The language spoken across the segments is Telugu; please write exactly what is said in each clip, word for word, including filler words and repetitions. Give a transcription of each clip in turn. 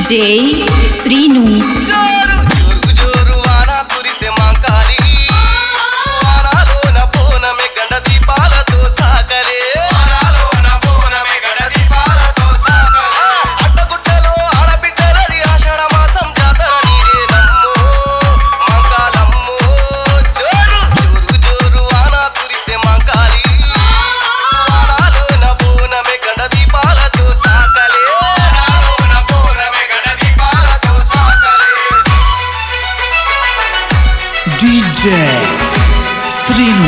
డీజే శ్రీను జోరు జోరు జోరు వాన కురిసే మాంకాలి వానాలోన బోనమే గండ దీపాలతో సాగలే వానాలోన బోనమే గండ దీపాలతో సాగలే అడ్డగుట్టలో ఆడబిడ్డలది ఆషాఢ మాసం జాతర నీదే నమ్మో మాంకాలమ్మో జోరు జోరు జోరు వాన కురిసే మాంకాలి వానాలోన బోనమే గండ దీపాలతో సాగలే వానాలోన బోనమే గండ దీపాలతో సాగలే డీజే శ్రీను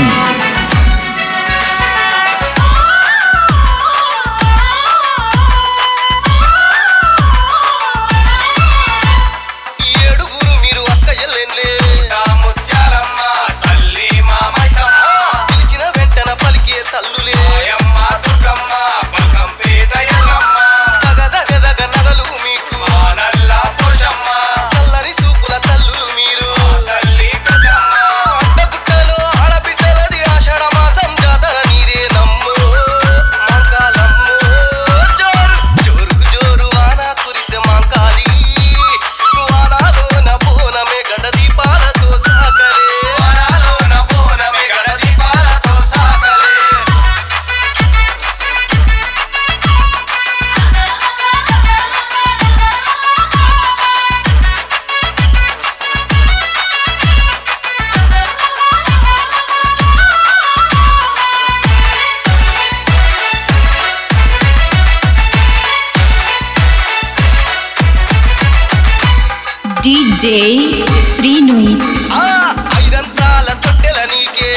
ఏడుగురు మీరు అక్క ఎల్లెన్లే ముత్యాలమ్మ తల్లి మామైసమ్మ పిలిచిన వెంటన పలికే తల్లులే అమ్మ దుర్గమ్మ బల్కంపేట ఎల్లమ్మ దగ దగ దగ నగలు మీకు నల్ల పోషమ్మ సల్లని సూపుల తల్లులు మీరు తల్లి పెద్దమ్మ అడ్డగుట్టలో ఆడబిడ్డలది ఆషాఢ మాసం జాతర నీదే నమ్ము మాంకాలమ్ము జోరు జోరు జోరు వాన కురిసే మాంకాలి వానాలోన బోనమే గండ దీపాలతో సాగలే వానాలోన బోనమే గండ దీపాలతో సాగలే డీజే శ్రీను ఆ ఐదంతాల తొట్టెల నీకే